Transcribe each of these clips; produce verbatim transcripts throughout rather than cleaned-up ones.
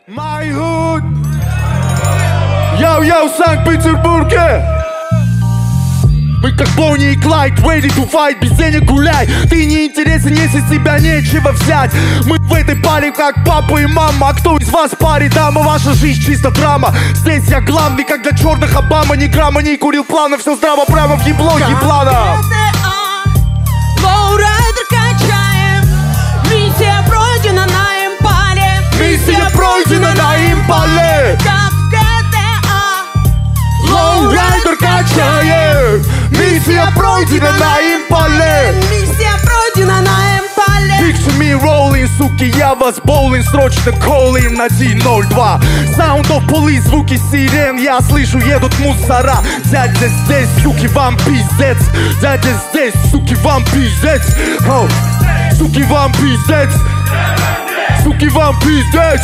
My hood. Йоу-йоу, Санкт-Петербурге. Мы как Бонни и Клайд, ready to fight, без денег гуляй. Ты не интересен, если с тебя нечего взять. Мы в этой паре как папа и мама. А кто из вас паре дама? Ваша жизнь чисто драма. Здесь я главный, как для черных Обама. Ни грамма не курил плана, все здраво прямо в ебло еблана. Лоурайдер качаем. Миссия пройдена на импале. Миссия пройдена на импале. Как в ГТА. Лоурайдер качаем. Миссия пройдена на импале. Миссия пройдена на импале. Picture me rolling, суки, я вас боулинг. Срочно коллин один ноль два. Sound of police, звуки сирен. Я слышу, едут мусора. Дядя здесь, суки, вам пиздец. Дядя здесь, суки, вам пиздец. О, суки, вам пиздец. Суки, вам пиздец.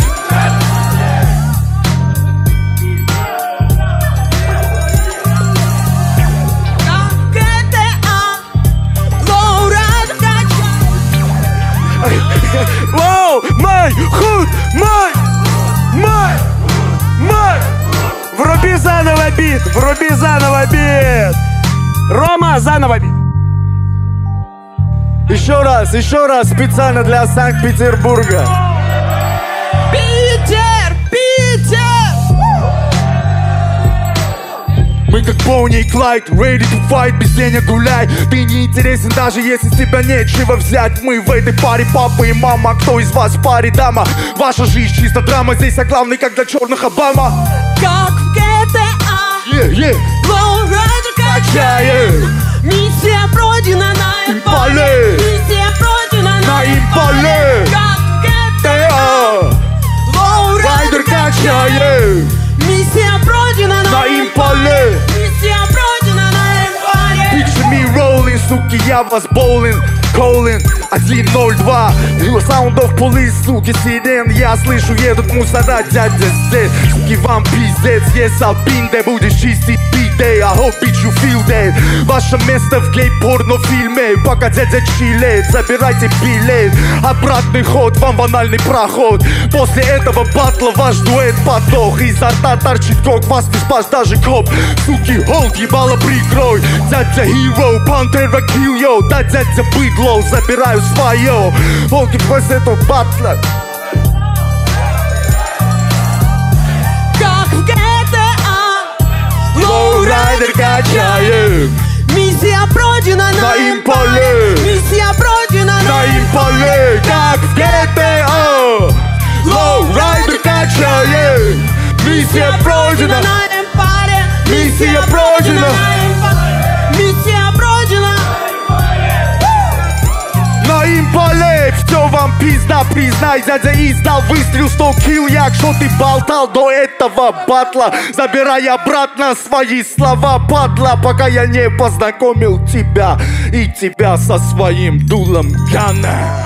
Воу, май, худ, май, май, май. Вруби заново бит, вруби заново бит. Рома, заново бит. Еще раз, еще раз, специально для Санкт-Петербурга. Питер, Питер. Мы как Бонни и Клайд, ready to fight, без денег гуляй. Ты не интересен, даже если с тебя нечего взять. Мы в этой паре папа и мама. Кто из вас в паре дама? Ваша жизнь чисто драма. Здесь я главный, как для черных Обама. Как в ГТА. Yeah, yeah. Лоурайдер качаем. Миссия пройдена на импале. Миссия пройдена на импале. Как в ГТА. Лоурайдер качаем. Миссия пройдена на импале. Миссия пройдена на импале. Picture me rolling, суки, я вас боулинг. Коллин один ноль два. Sound of police, суки, сирен. Я слышу, едут мусора. Дядя здесь, суки, вам пиздец. Yes, I've been there, будешь чистить бит-дэй. I hope bitch you feel that. Ваше место в гей-порно-фильме. Пока дядя чилит, забирайте билет. Обратный ход, вам в анальный проход. После этого батла ваш дуэт потох. Изо рта торчит кок, вас не спас даже коп. Суки, холд, ебало прикрой. Дядя hero, пантера kill yo. Да, дядя быдло, забираю свое. Волки после этого батла. Как в ГТА. Лоурайдер качаем. Миссия пройдена на На импале. Миссия пройдена На на импале, как в ГТА. Лоурайдер качаем. Миссия пройдена. на импале. Миссия пройдена. на импале. Миссия пройдена. На импале, все вам пизда, признай. Дядя издал выстрел, сто килл. Як что ты болтал до этого батла? Забирай обратно свои слова, падла. Пока я не познакомил тебя и тебя со своим дулом гана.